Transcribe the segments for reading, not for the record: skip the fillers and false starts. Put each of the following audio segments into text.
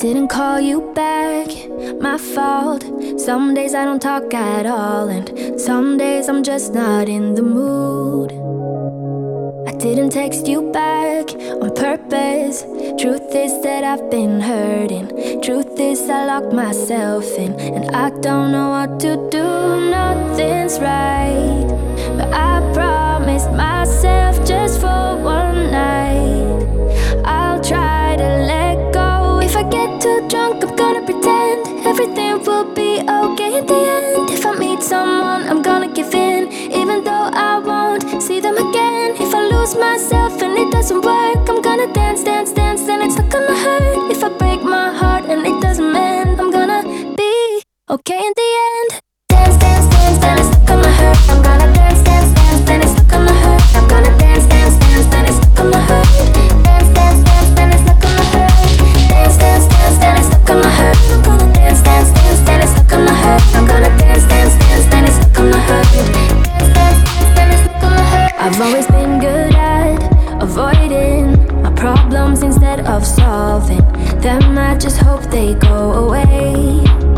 didn't call you back, my fault. Some days I don't talk at all, and some days I'm just not in the mood. I didn't text you back on purpose. Truth is that I've been hurting. Truth is I locked myself in, and I don't know what to do. Nothing's right, but I promised myself just for one night I'll try to let go. If I get too drunk, I'm gonna pretend everything will be okay in the end. If I meet someone, I'm gonna give in, even though I won't see them again. If I lose myself and it doesn't work, I'm gonna dance, dance, dance, then it's not gonna hurt. If I break my heart and it doesn't mend, I'm gonna be okay in the end. Dance, dance, dance, then it's not gonna hurt. I'm gonna dance, dance, dance, then it's not gonna hurt. I'm gonna dance, dance, dance, then it's not gonna hurt. Dance, dance, dance, then it's not gonna hurt. Dance, dance, dance, then it's not gonna hurt. I'm gonna dance, dance, dance, then it's not gonna hurt. I'm gonna dance, dance, dance, then it's not gonna hurt. Dance, dance, dance, then it's not gonna hurt. I've always been good at avoiding my problems instead of solving them. I just hope they go away,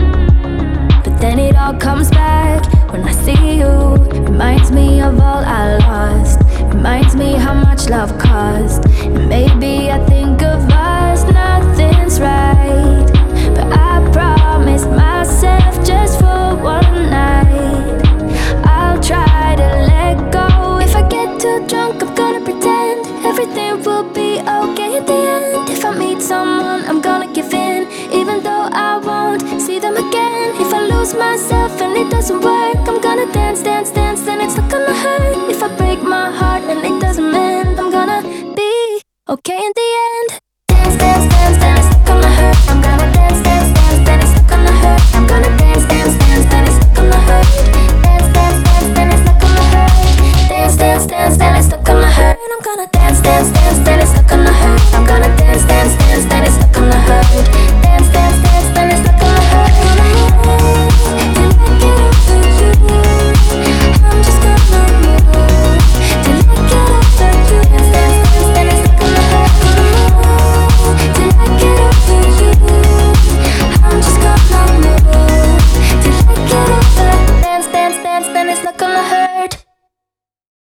but then it all comes back when I see you. Reminds me of all I lost, reminds me how much love cost. And maybe I think of us, nothing's right, but I promised myself just for one night I'll try to let go. If I get too drunk, I'm gonna pretend everything will be okay in the end. If I meet someone, I'm gonna give in, even though I won't see them again. If I lose myself and it doesn't work, I'm gonna dance, dance, dance, then it's not gonna hurt. If I break my heart and it doesn't mend, I'm gonna be okay in the end. Dance, dance, dance, then it's not gonna hurt. I'm gonna dance, dance, dance, then it's not gonna hurt. I'm gonna dance, dance, dance, then it's not gonna hurt. Dance, dance, dance, then it's not gonna hurt. Dance, dance, dance, then it's not gonna hurt. I'm gonna dance, dance,